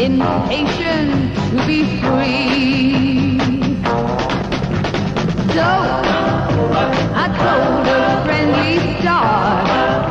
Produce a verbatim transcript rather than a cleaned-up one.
impatient to be free. So I told a friendly star,